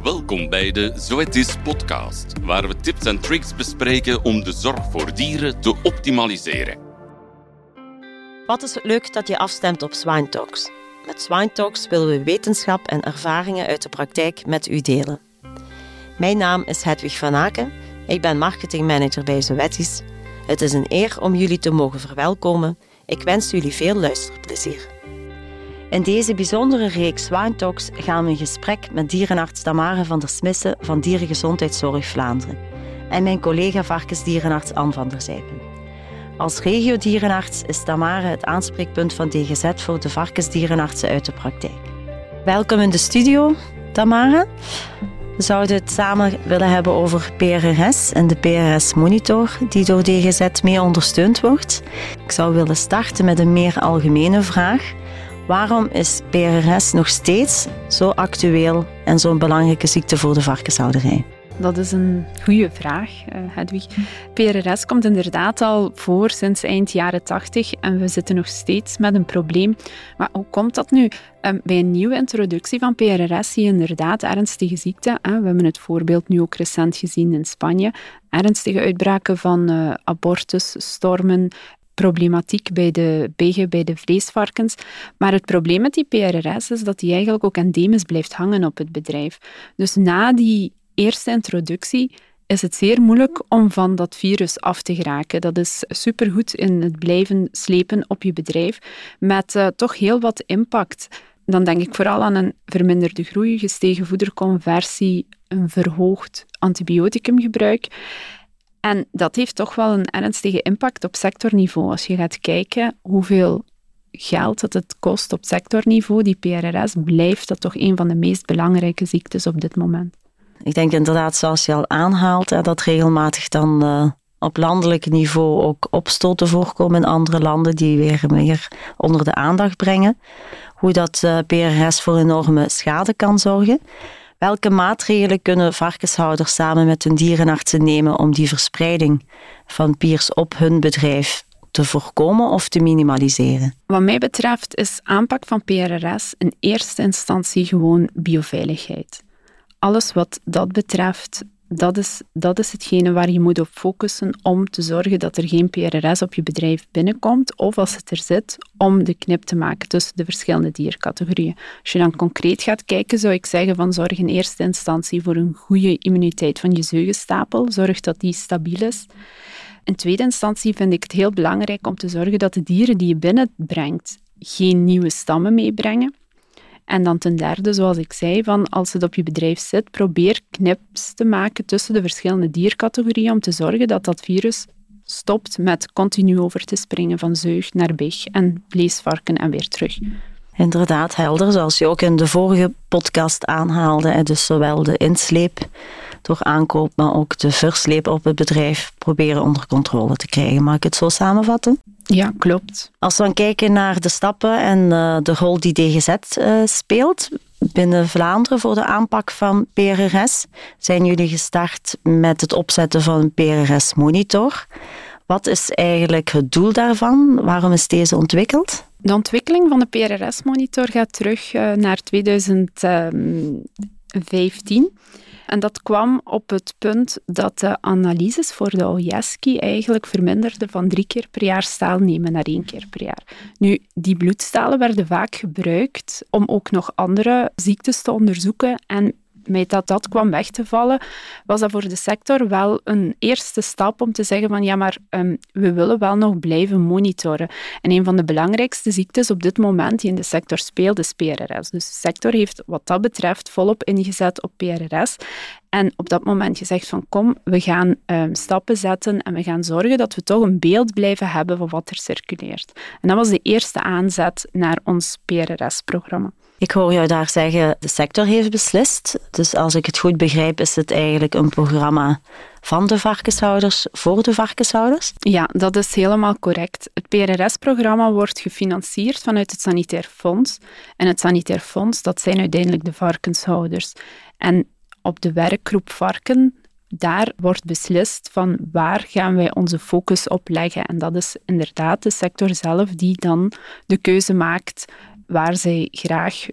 Welkom bij de Zoetis podcast, waar we tips en tricks bespreken om de zorg voor dieren te optimaliseren. Wat is het leuk dat je afstemt op Swine Talks. Met Swine Talks willen we wetenschap en ervaringen uit de praktijk met u delen. Mijn naam is Hedwig van Aken, ik ben marketingmanager bij Zoetis. Het is een eer om jullie te mogen verwelkomen. Ik wens jullie veel luisterplezier. In deze bijzondere reeks Swine Talks gaan we in gesprek met dierenarts Tamara van der Smissen van Dierengezondheidszorg Vlaanderen en mijn collega varkensdierenarts Anne van der Zijpen. Als regiodierenarts is Tamara het aanspreekpunt van DGZ voor de varkensdierenartsen uit de praktijk. Welkom in de studio, Tamara. We zouden het samen willen hebben over PRRS en de PRRS-monitor die door DGZ mee ondersteund wordt. Ik zou willen starten met een meer algemene vraag. Waarom is PRRS nog steeds zo actueel en zo'n belangrijke ziekte voor de varkenshouderij? Dat is een goede vraag, Hedwig. PRRS komt inderdaad al voor sinds eind jaren 80 en we zitten nog steeds met een probleem. Maar hoe komt dat nu? Bij een nieuwe introductie van PRRS zie je inderdaad ernstige ziekten. We hebben het voorbeeld nu ook recent gezien in Spanje. Ernstige uitbraken van abortus, stormen, problematiek bij de biggen, bij de vleesvarkens. Maar het probleem met die PRRS is dat die eigenlijk ook endemisch blijft hangen op het bedrijf. Dus na die eerste introductie is het zeer moeilijk om van dat virus af te geraken. Dat is supergoed in het blijven slepen op je bedrijf, met toch heel wat impact. Dan denk ik vooral aan een verminderde groei, gestegen voederconversie, een verhoogd antibioticumgebruik. En dat heeft toch wel een ernstige impact op sectorniveau. Als je gaat kijken hoeveel geld dat het kost op sectorniveau, die PRRS, blijft dat toch een van de meest belangrijke ziektes op dit moment. Ik denk inderdaad, zoals je al aanhaalt, dat regelmatig dan op landelijk niveau ook opstoten voorkomen in andere landen die weer meer onder de aandacht brengen. Hoe dat PRRS voor enorme schade kan zorgen. Welke maatregelen kunnen varkenshouders samen met hun dierenartsen nemen om die verspreiding van PIRS op hun bedrijf te voorkomen of te minimaliseren? Wat mij betreft is aanpak van PRRS in eerste instantie gewoon bioveiligheid. Alles wat dat betreft, dat is hetgene waar je moet op focussen om te zorgen dat er geen PRRS op je bedrijf binnenkomt, of als het er zit, om de knip te maken tussen de verschillende diercategorieën. Als je dan concreet gaat kijken, zou ik zeggen van zorg in eerste instantie voor een goede immuniteit van je zeugensstapel. Zorg dat die stabiel is. In tweede instantie vind ik het heel belangrijk om te zorgen dat de dieren die je binnenbrengt geen nieuwe stammen meebrengen. En dan ten derde, zoals ik zei, van als het op je bedrijf zit, probeer knips te maken tussen de verschillende diercategorieën om te zorgen dat dat virus stopt met continu over te springen van zeug naar big en vleesvarken en weer terug. Inderdaad, helder, zoals je ook in de vorige podcast aanhaalde. Dus zowel de insleep door aankoop, maar ook de versleep op het bedrijf proberen onder controle te krijgen. Mag ik het zo samenvatten? Ja, klopt. Als we dan kijken naar de stappen en de rol die DGZ speelt binnen Vlaanderen voor de aanpak van PRRS, zijn jullie gestart met het opzetten van een PRRS-monitor. Wat is eigenlijk het doel daarvan? Waarom is deze ontwikkeld? De ontwikkeling van de PRRS-monitor gaat terug naar 2015. En dat kwam op het punt dat de analyses voor de OJESKI eigenlijk verminderden van 3 keer per jaar staal nemen naar 1 keer per jaar. Nu, die bloedstalen werden vaak gebruikt om ook nog andere ziektes te onderzoeken en met dat kwam weg te vallen, was dat voor de sector wel een eerste stap om te zeggen van ja, maar we willen wel nog blijven monitoren. En een van de belangrijkste ziektes op dit moment die in de sector speelt is PRRS. Dus de sector heeft wat dat betreft volop ingezet op PRRS. En op dat moment gezegd van kom, we gaan stappen zetten en we gaan zorgen dat we toch een beeld blijven hebben van wat er circuleert. En dat was de eerste aanzet naar ons PRRS-programma. Ik hoor jou daar zeggen, de sector heeft beslist. Dus als ik het goed begrijp, is het eigenlijk een programma van de varkenshouders voor de varkenshouders? Ja, dat is helemaal correct. Het PRRS-programma wordt gefinancierd vanuit het Sanitair Fonds. En het Sanitair Fonds, dat zijn uiteindelijk de varkenshouders. En op de werkgroep varken, daar wordt beslist van waar gaan wij onze focus op leggen. En dat is inderdaad de sector zelf die dan de keuze maakt waar zij graag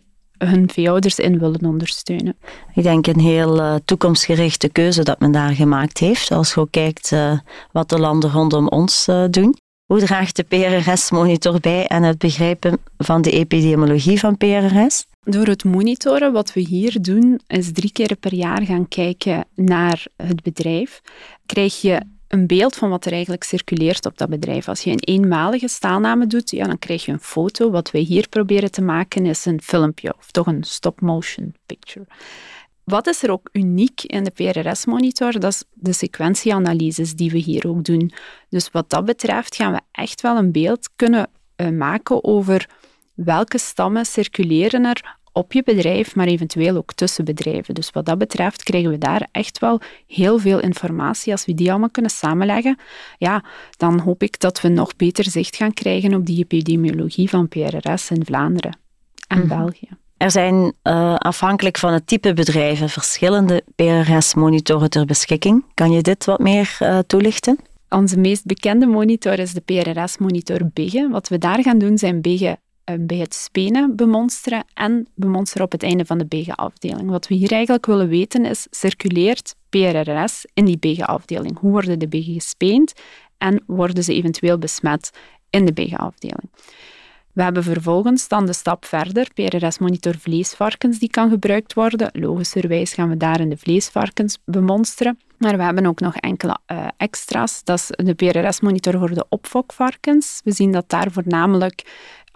hun veehouders in willen ondersteunen. Ik denk een heel toekomstgerichte keuze dat men daar gemaakt heeft. Als je ook kijkt wat de landen rondom ons doen. Hoe draagt de PRRS-monitor bij aan het begrijpen van de epidemiologie van PRRS? Door het monitoren, wat we hier doen, is 3 keer per jaar gaan kijken naar het bedrijf. Krijg je een beeld van wat er eigenlijk circuleert op dat bedrijf. Als je een eenmalige staalname doet, dan krijg je een foto. Wat wij hier proberen te maken is een filmpje, of toch een stop-motion picture. Wat is er ook uniek in de PRRS-monitor? Dat is de sequentieanalyses die we hier ook doen. Dus wat dat betreft gaan we echt wel een beeld kunnen maken over welke stammen circuleren er op je bedrijf, maar eventueel ook tussen bedrijven. Dus wat dat betreft krijgen we daar echt wel heel veel informatie. Als we die allemaal kunnen samenleggen, dan hoop ik dat we nog beter zicht gaan krijgen op die epidemiologie van PRRS in Vlaanderen en België. Er zijn afhankelijk van het type bedrijven verschillende PRRS-monitoren ter beschikking. Kan je dit wat meer toelichten? Onze meest bekende monitor is de PRRS-monitor Biggen. Wat we daar gaan doen zijn Biggen bij het spenen bemonsteren en bemonsteren op het einde van de Biggen-afdeling. Wat we hier eigenlijk willen weten is, circuleert PRRS in die Biggen-afdeling? Hoe worden de Biggen gespeend en worden ze eventueel besmet in de Biggen-afdeling? We hebben vervolgens dan de stap verder, PRRS-monitor vleesvarkens, die kan gebruikt worden. Logischerwijs gaan we daar in de vleesvarkens bemonsteren. Maar we hebben ook nog enkele extra's. Dat is de PRRS-monitor voor de opfokvarkens. We zien dat daar voornamelijk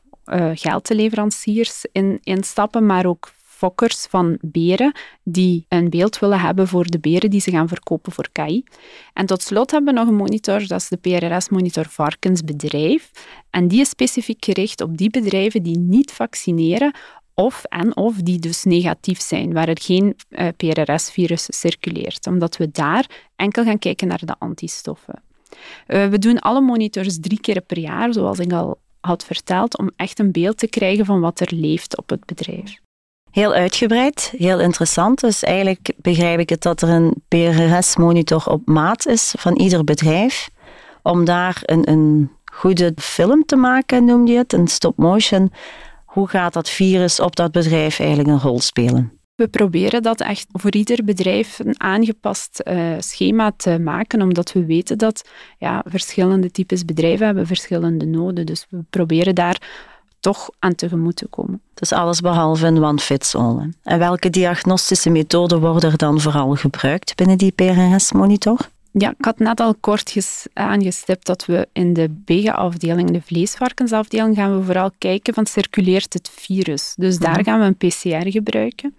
geldeleveranciers in stappen, maar ook fokkers van beren die een beeld willen hebben voor de beren die ze gaan verkopen voor KI. En tot slot hebben we nog een monitor, dat is de PRRS-monitor varkensbedrijf. En die is specifiek gericht op die bedrijven die niet vaccineren of die dus negatief zijn, waar er geen PRRS-virus circuleert. Omdat we daar enkel gaan kijken naar de antistoffen. We doen alle monitors 3 keer per jaar, zoals ik al had verteld, om echt een beeld te krijgen van wat er leeft op het bedrijf. Heel uitgebreid, heel interessant. Dus eigenlijk begrijp ik het dat er een PRRS-monitor op maat is van ieder bedrijf. Om daar een goede film te maken, noemde je het, een stop-motion. Hoe gaat dat virus op dat bedrijf eigenlijk een rol spelen? We proberen dat echt voor ieder bedrijf een aangepast schema te maken, omdat we weten dat verschillende types bedrijven hebben verschillende noden. Dus we proberen daar toch aan tegemoet te komen. Dus alles behalve een one-fits-all. En welke diagnostische methoden worden er dan vooral gebruikt binnen die PRRS-monitor? Ja, ik had net al kort aangestipt dat we in de Biggen-afdeling, de vleesvarkensafdeling, gaan we vooral kijken van circuleert het virus. Dus daar gaan we een PCR gebruiken.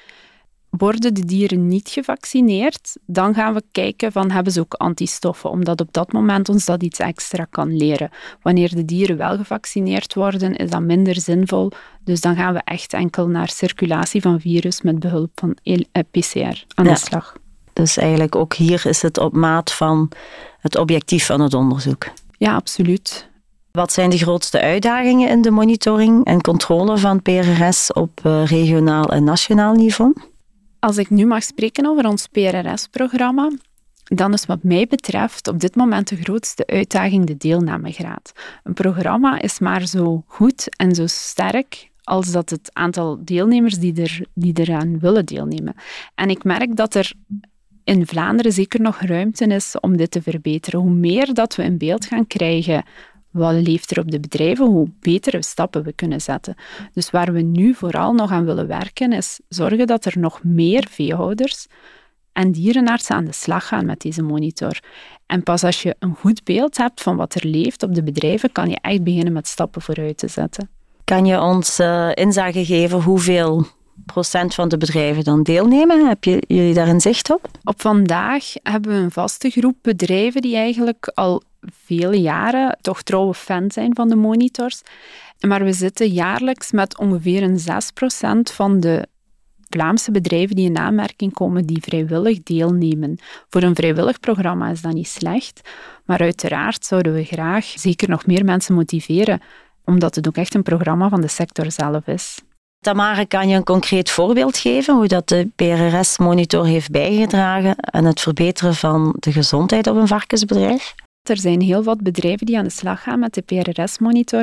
Worden de dieren niet gevaccineerd, dan gaan we kijken van hebben ze ook antistoffen, omdat op dat moment ons dat iets extra kan leren. Wanneer de dieren wel gevaccineerd worden, is dat minder zinvol. Dus dan gaan we echt enkel naar circulatie van virus met behulp van PCR aan de slag. Dus eigenlijk ook hier is het op maat van het objectief van het onderzoek. Ja, absoluut. Wat zijn de grootste uitdagingen in de monitoring en controle van PRRS op regionaal en nationaal niveau? Als ik nu mag spreken over ons PRRS-programma, dan is wat mij betreft op dit moment de grootste uitdaging de deelnamegraad. Een programma is maar zo goed en zo sterk als dat het aantal deelnemers die eraan willen deelnemen. En ik merk dat er in Vlaanderen zeker nog ruimte is om dit te verbeteren. Hoe meer dat we in beeld gaan krijgen wat leeft er op de bedrijven, hoe betere stappen we kunnen zetten. Dus waar we nu vooral nog aan willen werken, is zorgen dat er nog meer veehouders en dierenartsen aan de slag gaan met deze monitor. En pas als je een goed beeld hebt van wat er leeft op de bedrijven, kan je echt beginnen met stappen vooruit te zetten. Kan je ons inzage geven hoeveel procent van de bedrijven dan deelnemen? Heb jullie daar een zicht op? Op vandaag hebben we een vaste groep bedrijven die eigenlijk al vele jaren toch trouwe fan zijn van de monitors. Maar we zitten jaarlijks met ongeveer een 6% van de Vlaamse bedrijven die in aanmerking komen die vrijwillig deelnemen. Voor een vrijwillig programma is dat niet slecht, maar uiteraard zouden we graag zeker nog meer mensen motiveren, omdat het ook echt een programma van de sector zelf is. Tamara, kan je een concreet voorbeeld geven hoe dat de PRRS-monitor heeft bijgedragen aan het verbeteren van de gezondheid op een varkensbedrijf? Er zijn heel wat bedrijven die aan de slag gaan met de PRRS-monitor en ik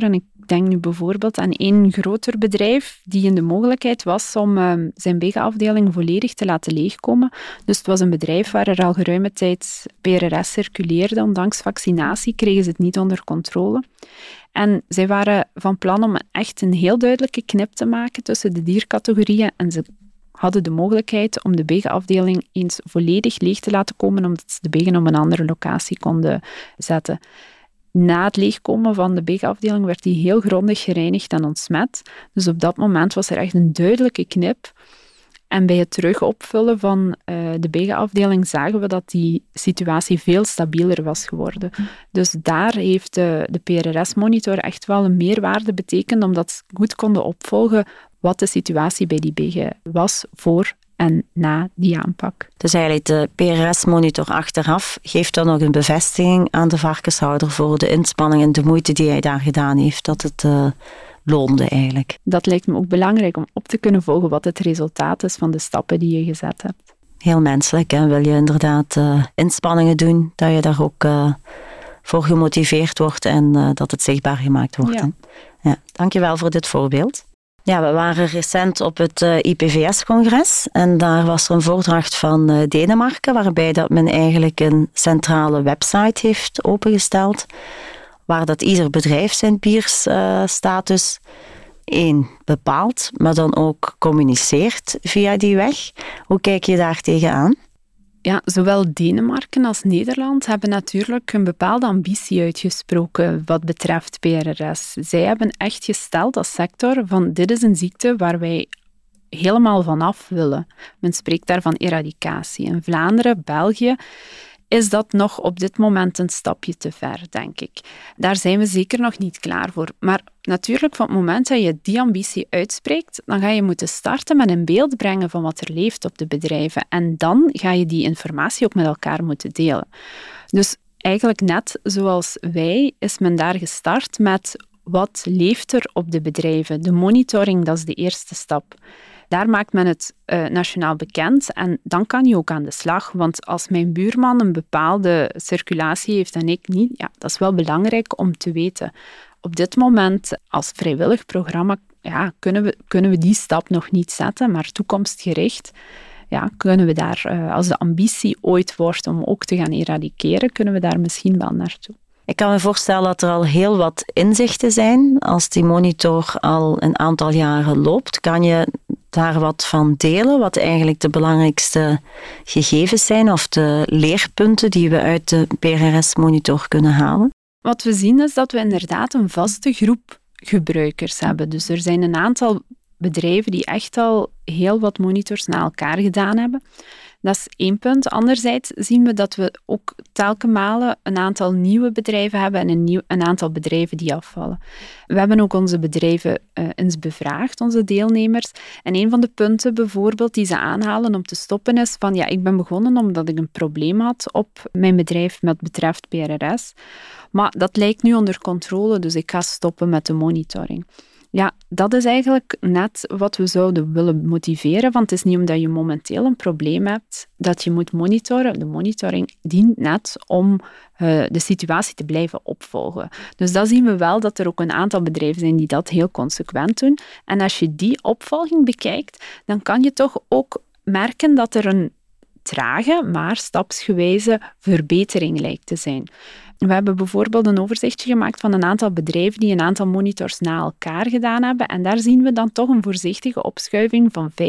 Ik denk nu bijvoorbeeld aan één groter bedrijf die in de mogelijkheid was om zijn begenafdeling volledig te laten leegkomen. Dus het was een bedrijf waar er al geruime tijd PRRS circuleerde. Ondanks vaccinatie kregen ze het niet onder controle. En zij waren van plan om echt een heel duidelijke knip te maken tussen de diercategorieën en ze hadden de mogelijkheid om de begenafdeling eens volledig leeg te laten komen, omdat ze de begen op een andere locatie konden zetten. Na het leegkomen van de begenafdeling werd die heel grondig gereinigd en ontsmet. Dus op dat moment was er echt een duidelijke knip. En bij het terug opvullen van de begenafdeling zagen we dat die situatie veel stabieler was geworden. Dus daar heeft de PRRS-monitor echt wel een meerwaarde betekend, omdat ze goed konden opvolgen wat de situatie bij die begen was voor en na die aanpak. Dus eigenlijk de PRRS-monitor achteraf geeft dan nog een bevestiging aan de varkenshouder voor de inspanning en de moeite die hij daar gedaan heeft, dat het loonde eigenlijk. Dat lijkt me ook belangrijk om op te kunnen volgen wat het resultaat is van de stappen die je gezet hebt. Heel menselijk, hè? Wil je inderdaad inspanningen doen, dat je daar ook voor gemotiveerd wordt en dat het zichtbaar gemaakt wordt. Ja. Ja, dankjewel voor dit voorbeeld. Ja, we waren recent op het IPVS-congres en daar was er een voordracht van Denemarken, waarbij dat men eigenlijk een centrale website heeft opengesteld, waar dat ieder bedrijf zijn PIRS-status bepaalt, maar dan ook communiceert via die weg. Hoe kijk je daar tegenaan? Ja, zowel Denemarken als Nederland hebben natuurlijk een bepaalde ambitie uitgesproken wat betreft PRRS. Zij hebben echt gesteld als sector van dit is een ziekte waar wij helemaal vanaf willen. Men spreekt daar van eradicatie. In Vlaanderen, België, is dat nog op dit moment een stapje te ver, denk ik. Daar zijn we zeker nog niet klaar voor. Maar natuurlijk, van het moment dat je die ambitie uitspreekt, dan ga je moeten starten met een beeld brengen van wat er leeft op de bedrijven. En dan ga je die informatie ook met elkaar moeten delen. Dus eigenlijk net zoals wij, is men daar gestart met wat leeft er op de bedrijven. De monitoring, dat is de eerste stap. Daar maakt men het nationaal bekend en dan kan je ook aan de slag. Want als mijn buurman een bepaalde circulatie heeft en ik niet, ja, dat is wel belangrijk om te weten. Op dit moment, als vrijwillig programma, ja, kunnen we die stap nog niet zetten, maar toekomstgericht ja, kunnen we daar, als de ambitie ooit wordt om ook te gaan eradiceren, kunnen we daar misschien wel naartoe. Ik kan me voorstellen dat er al heel wat inzichten zijn. Als die monitor al een aantal jaren loopt, kan je daar wat van delen? Wat eigenlijk de belangrijkste gegevens zijn of de leerpunten die we uit de PRRS-monitor kunnen halen? Wat we zien is dat we inderdaad een vaste groep gebruikers hebben. Dus er zijn een aantal bedrijven die echt al heel wat monitors na elkaar gedaan hebben. Dat is één punt. Anderzijds zien we dat we ook telkens malen een aantal nieuwe bedrijven hebben en een aantal bedrijven die afvallen. We hebben ook onze bedrijven eens bevraagd, onze deelnemers. En een van de punten bijvoorbeeld die ze aanhalen om te stoppen is van ja, ik ben begonnen omdat ik een probleem had op mijn bedrijf wat betreft PRRS. Maar dat lijkt nu onder controle, dus ik ga stoppen met de monitoring. Ja, dat is eigenlijk net wat we zouden willen motiveren, want het is niet omdat je momenteel een probleem hebt dat je moet monitoren. De monitoring dient net om de situatie te blijven opvolgen. Dus dat zien we wel dat er ook een aantal bedrijven zijn die dat heel consequent doen. En als je die opvolging bekijkt, dan kan je toch ook merken dat er een trage, maar stapsgewijze verbetering lijkt te zijn. We hebben bijvoorbeeld een overzichtje gemaakt van een aantal bedrijven die een aantal monitors na elkaar gedaan hebben. En daar zien we dan toch een voorzichtige opschuiving van 35%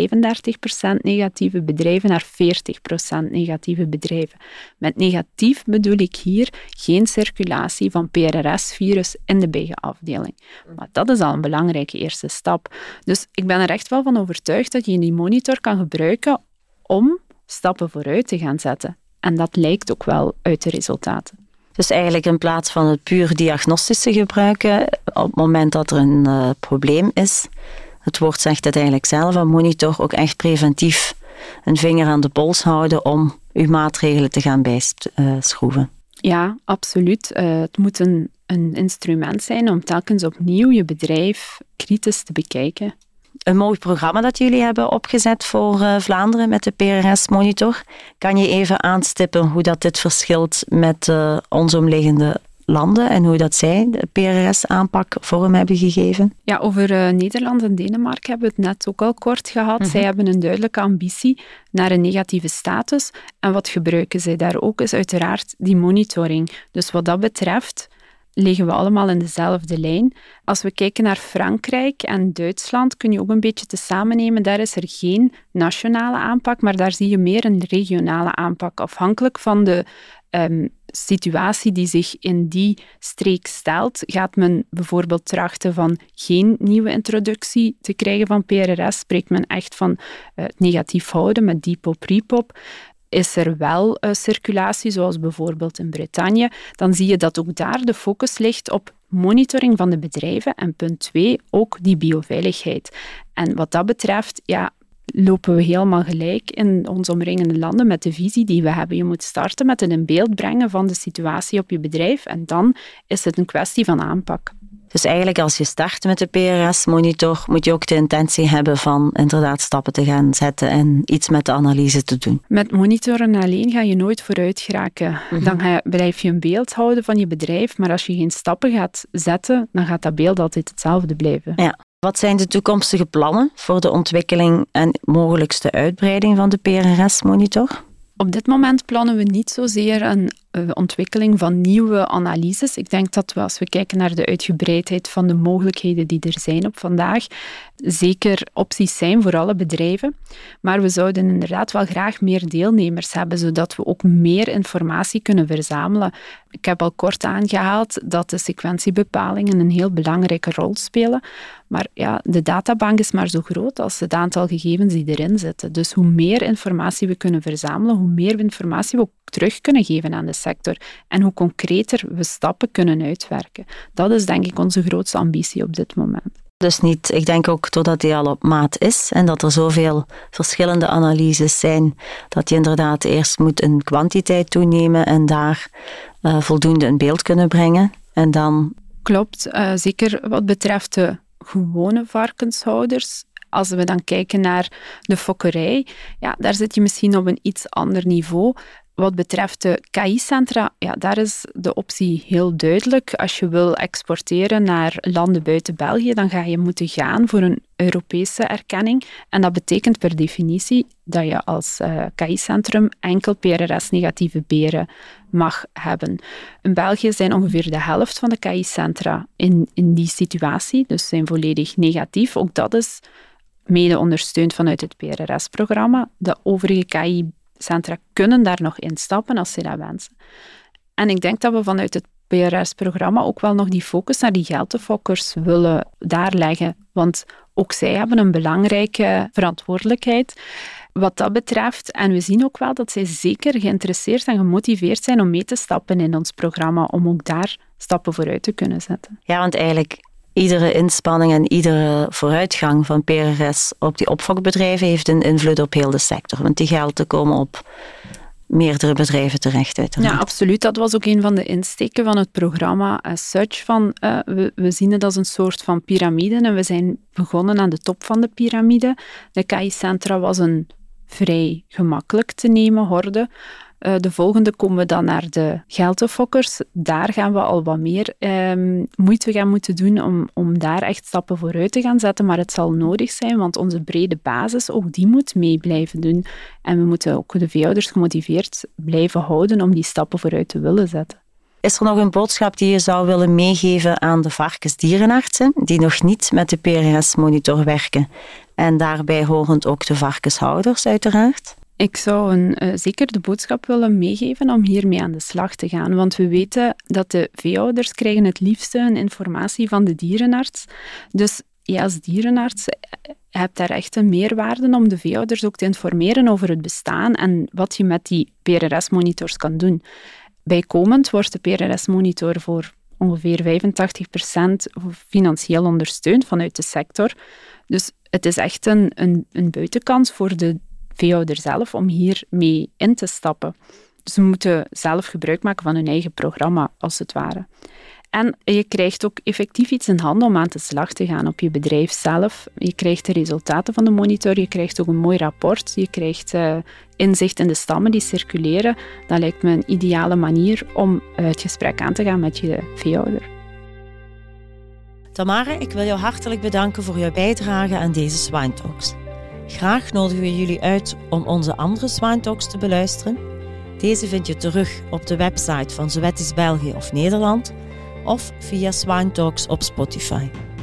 negatieve bedrijven naar 40% negatieve bedrijven. Met negatief bedoel ik hier geen circulatie van PRRS-virus in de begenafdeling. Maar dat is al een belangrijke eerste stap. Dus ik ben er echt wel van overtuigd dat je die monitor kan gebruiken om stappen vooruit te gaan zetten. En dat lijkt ook wel uit de resultaten. Dus eigenlijk in plaats van het puur diagnostische gebruiken, op het moment dat er een probleem is, het woord zegt het eigenlijk zelf, een monitor ook echt preventief een vinger aan de pols houden om uw maatregelen te gaan bijschroeven. Ja, absoluut. Het moet een instrument zijn om telkens opnieuw je bedrijf kritisch te bekijken. Een mooi programma dat jullie hebben opgezet voor Vlaanderen met de PRRS-monitor. Kan je even aanstippen hoe dat dit verschilt met onze omliggende landen en hoe dat zij de PRRS-aanpak vorm hebben gegeven? Ja, over Nederland en Denemarken hebben we het net ook al kort gehad. Zij hebben een duidelijke ambitie naar een negatieve status. En wat gebruiken zij daar ook is uiteraard die monitoring. Dus wat dat betreft liggen we allemaal in dezelfde lijn. Als we kijken naar Frankrijk en Duitsland, kun je ook een beetje te samennemen. Daar is er geen nationale aanpak, maar daar zie je meer een regionale aanpak. Afhankelijk van de situatie die zich in die streek stelt, gaat men bijvoorbeeld trachten van geen nieuwe introductie te krijgen van PRRS. Spreekt men echt van het negatief houden met depot-prepop. Is er wel circulatie, zoals bijvoorbeeld in Bretagne, dan zie je dat ook daar de focus ligt op monitoring van de bedrijven en punt 2, ook die bioveiligheid. En wat dat betreft, lopen we helemaal gelijk in onze omringende landen met de visie die we hebben. Je moet starten met het in beeld brengen van de situatie op je bedrijf en dan is het een kwestie van aanpak. Dus eigenlijk als je start met de PRRS-monitor, moet je ook de intentie hebben van inderdaad stappen te gaan zetten en iets met de analyse te doen. Met monitoren alleen ga je nooit vooruit geraken. Dan blijf je een beeld houden van je bedrijf, maar als je geen stappen gaat zetten, dan gaat dat beeld altijd hetzelfde blijven. Ja. Wat zijn de toekomstige plannen voor de ontwikkeling en mogelijkste uitbreiding van de PRRS-monitor? Op dit moment plannen we niet zozeer een ontwikkeling van nieuwe analyses. Ik denk dat we, als we kijken naar de uitgebreidheid van de mogelijkheden die er zijn op vandaag, zeker opties zijn voor alle bedrijven. Maar we zouden inderdaad wel graag meer deelnemers hebben, zodat we ook meer informatie kunnen verzamelen. Ik heb al kort aangehaald dat de sequentiebepalingen een heel belangrijke rol spelen. Maar de databank is maar zo groot als het aantal gegevens die erin zitten. Dus hoe meer informatie we kunnen verzamelen, hoe meer informatie we ook terug kunnen geven aan de sector en hoe concreter we stappen kunnen uitwerken. Dat is denk ik onze grootste ambitie op dit moment. Dus niet, ik denk ook doordat die al op maat is en dat er zoveel verschillende analyses zijn, dat je inderdaad eerst moet een kwantiteit toenemen en daar voldoende in beeld kunnen brengen. En dan... Klopt, zeker wat betreft de gewone varkenshouders. Als we dan kijken naar de fokkerij, daar zit je misschien op een iets ander niveau. Wat betreft de KI-centra, daar is de optie heel duidelijk. Als je wil exporteren naar landen buiten België, dan ga je moeten gaan voor een Europese erkenning. En dat betekent per definitie dat je als KI-centrum enkel PRRS-negatieve beren mag hebben. In België zijn ongeveer de helft van de KI-centra in die situatie, dus zijn volledig negatief. Ook dat is mede ondersteund vanuit het PRRS-programma. De overige KI-centra kunnen daar nog instappen als ze dat wensen. En ik denk dat we vanuit het PRRS-programma ook wel nog die focus naar die geltefokkers willen daar leggen. Want ook zij hebben een belangrijke verantwoordelijkheid wat dat betreft. En we zien ook wel dat zij zeker geïnteresseerd en gemotiveerd zijn om mee te stappen in ons programma, om ook daar stappen vooruit te kunnen zetten. Ja, want eigenlijk iedere inspanning en iedere vooruitgang van PRRS op die opfokbedrijven heeft een invloed op heel de sector. Want die gelden komen op meerdere bedrijven terecht uiteraard. Ja, absoluut. Dat was ook een van de insteken van het programma as such. We zien het als een soort van piramide en we zijn begonnen aan de top van de piramide. De KI-centra was een vrij gemakkelijk te nemen horde. De volgende komen we dan naar de geltefokkers. Daar gaan we al wat meer moeite gaan moeten doen om daar echt stappen vooruit te gaan zetten. Maar het zal nodig zijn, want onze brede basis, ook die moet mee blijven doen. En we moeten ook de veehouders gemotiveerd blijven houden om die stappen vooruit te willen zetten. Is er nog een boodschap die je zou willen meegeven aan de varkensdierenartsen die nog niet met de PRRS-monitor werken? En daarbij horend ook de varkenshouders uiteraard? Ik zou zeker de boodschap willen meegeven om hiermee aan de slag te gaan. Want we weten dat de veehouders krijgen het liefste een informatie van de dierenarts. Dus als dierenarts hebt daar echt een meerwaarde om de veehouders ook te informeren over het bestaan en wat je met die PRRS-monitors kan doen. Bijkomend wordt de PRRS-monitor voor ongeveer 85% financieel ondersteund vanuit de sector. Dus het is echt een buitenkans voor de veehouder zelf om hier mee in te stappen. Ze moeten zelf gebruik maken van hun eigen programma, als het ware. En je krijgt ook effectief iets in handen om aan de slag te gaan op je bedrijf zelf. Je krijgt de resultaten van de monitor, je krijgt ook een mooi rapport, je krijgt inzicht in de stammen die circuleren. Dat lijkt me een ideale manier om het gesprek aan te gaan met je veehouder. Tamara, ik wil jou hartelijk bedanken voor jouw bijdrage aan deze Swine Talks. Graag nodigen we jullie uit om onze andere Swine Talks te beluisteren. Deze vind je terug op de website van Zoetis België of Nederland of via Swine Talks op Spotify.